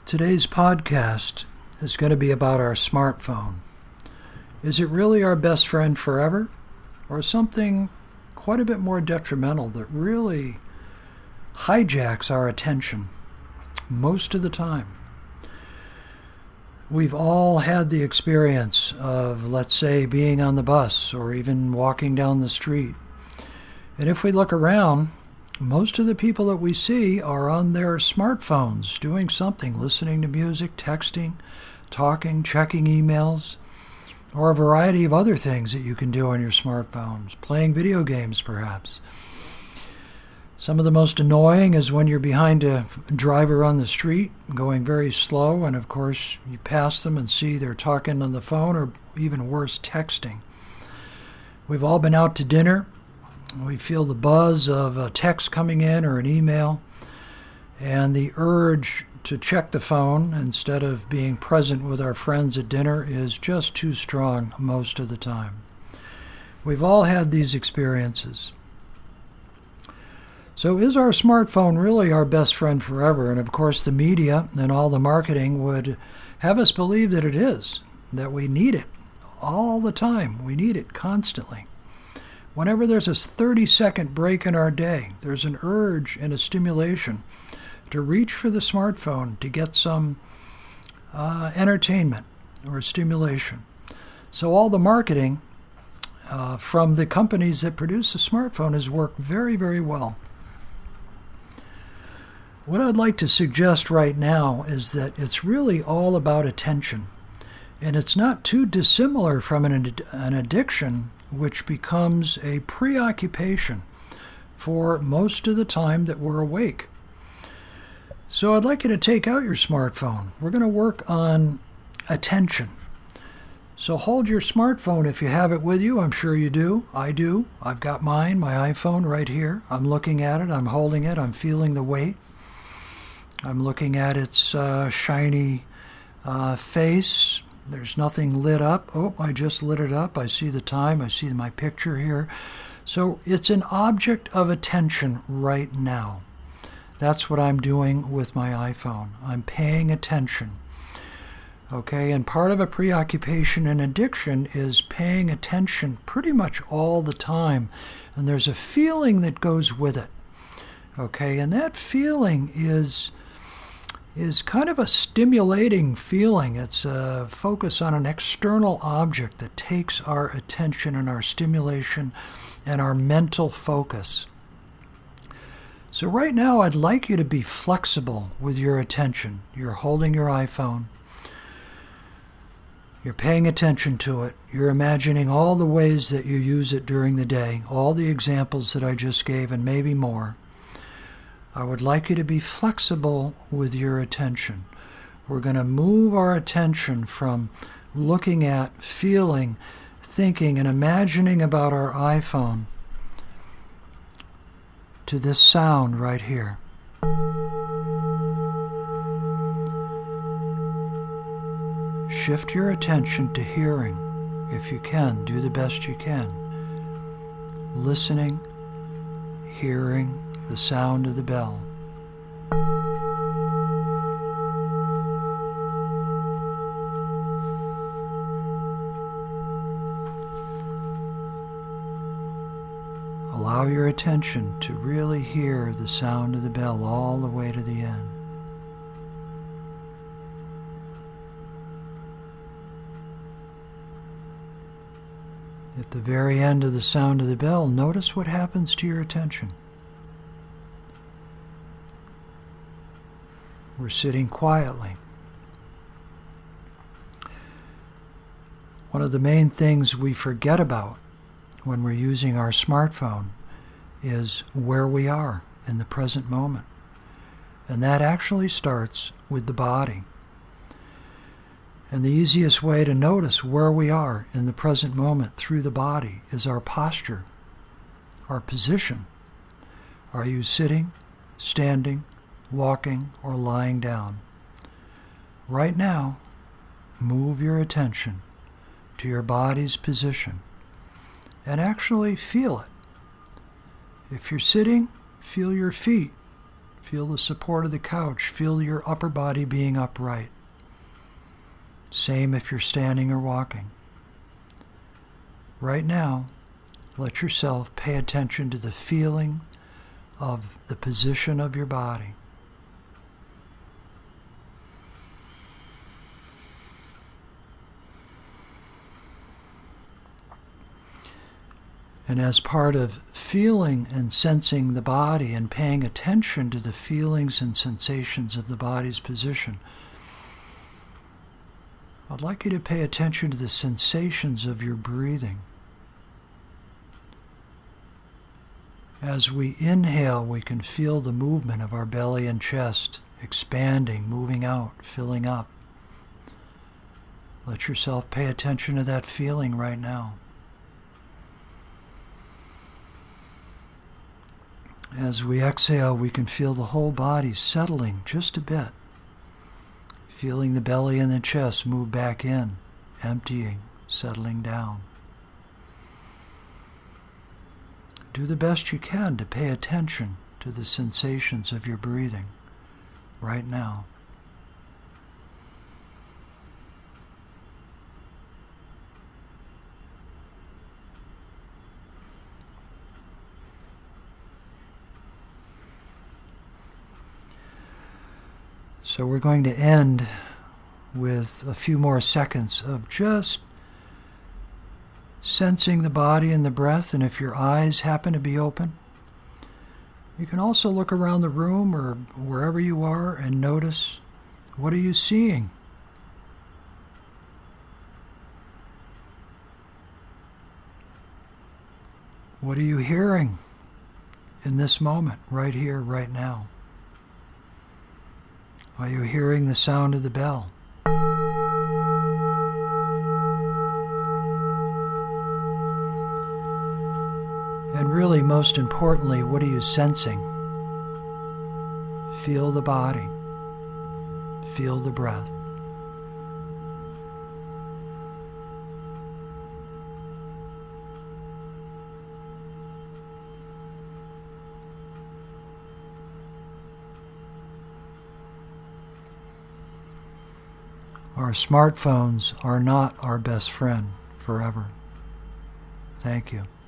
Today's podcast is going to be about our smartphone. Is it really our best friend forever, or something quite a bit more detrimental that really hijacks our attention most of the time? We've all had the experience of, let's say, being on the bus or even walking down the street. And if we look around, most of the people that we see are on their smartphones doing something, listening to music, texting, talking, checking emails, or a variety of other things that you can do on your smartphones, playing video games perhaps. Some of the most annoying is when you're behind a driver on the street, going very slow, and of course you pass them and see they're talking on the phone or even worse, texting. We've all been out to dinner. We feel the buzz of a text coming in or an email, and the urge to check the phone instead of being present with our friends at dinner is just too strong most of the time. We've all had these experiences. So is our smartphone really our best friend forever? And of course the media and all the marketing would have us believe that it is, that we need it all the time. We need it constantly. Whenever there's a 30-second break in our day, there's an urge and a stimulation to reach for the smartphone to get some entertainment or stimulation. So all the marketing from the companies that produce the smartphone has worked very, very well. What I'd like to suggest right now is that it's really all about attention. And it's not too dissimilar from an addiction, which becomes a preoccupation for most of the time that we're awake. So I'd like you to take out your smartphone. We're going to work on attention. So hold your smartphone if you have it with you. I'm sure you do. I do. I've got mine, my iPhone right here. I'm looking at it. I'm holding it. I'm feeling the weight. I'm looking at its shiny face. There's nothing lit up. Oh, I just lit it up. I see the time. I see my picture here. So it's an object of attention right now. That's what I'm doing with my iPhone. I'm paying attention. Okay, and part of a preoccupation and addiction is paying attention pretty much all the time. And there's a feeling that goes with it. Okay, and that feeling is kind of a stimulating feeling. It's a focus on an external object that takes our attention and our stimulation and our mental focus. So right now I'd like you to be flexible with your attention. You're holding your iPhone. You're paying attention to it. You're imagining all the ways that you use it during the day, all the examples that I just gave and maybe more. I would like you to be flexible with your attention. We're going to move our attention from looking at, feeling, thinking, and imagining about our iPhone to this sound right here. Shift your attention to hearing. If you can, do the best you can. Listening, hearing the sound of the bell. Allow your attention to really hear the sound of the bell all the way to the end. At the very end of the sound of the bell, notice what happens to your attention. We're sitting quietly. One of the main things we forget about when we're using our smartphone is where we are in the present moment. And that actually starts with the body. And the easiest way to notice where we are in the present moment through the body is our posture, our position. Are you sitting, standing, walking, or lying down? Right now, move your attention to your body's position and actually feel it. If you're sitting, feel your feet. Feel the support of the couch. Feel your upper body being upright. Same if you're standing or walking. Right now, let yourself pay attention to the feeling of the position of your body. And as part of feeling and sensing the body and paying attention to the feelings and sensations of the body's position, I'd like you to pay attention to the sensations of your breathing. As we inhale, we can feel the movement of our belly and chest expanding, moving out, filling up. Let yourself pay attention to that feeling right now. As we exhale, we can feel the whole body settling just a bit. Feeling the belly and the chest move back in, emptying, settling down. Do the best you can to pay attention to the sensations of your breathing right now. So we're going to end with a few more seconds of just sensing the body and the breath, and if your eyes happen to be open, you can also look around the room or wherever you are and notice, what are you seeing? What are you hearing in this moment, right here, right now? Are you hearing the sound of the bell? And really, most importantly, what are you sensing? Feel the body. Feel the breath. Our smartphones are not our best friend forever. Thank you.